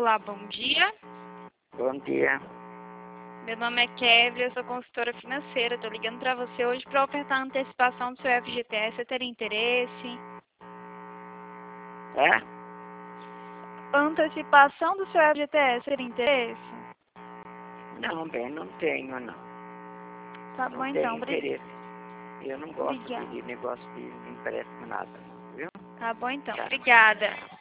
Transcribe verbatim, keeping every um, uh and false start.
Olá, bom dia. Bom dia. Meu nome é Kevin, eu sou consultora financeira. Estou ligando para você hoje para ofertar a antecipação do seu F G T S. Você teria interesse? É? Antecipação do seu F G T S, teria interesse? Não, bem, não tenho, não. Tá Não bom, tenho então. Obri- interesse. Eu não gosto Obrigada. de negócio de empréstimo, nada, viu? Tá bom, então. Tá. Obrigada.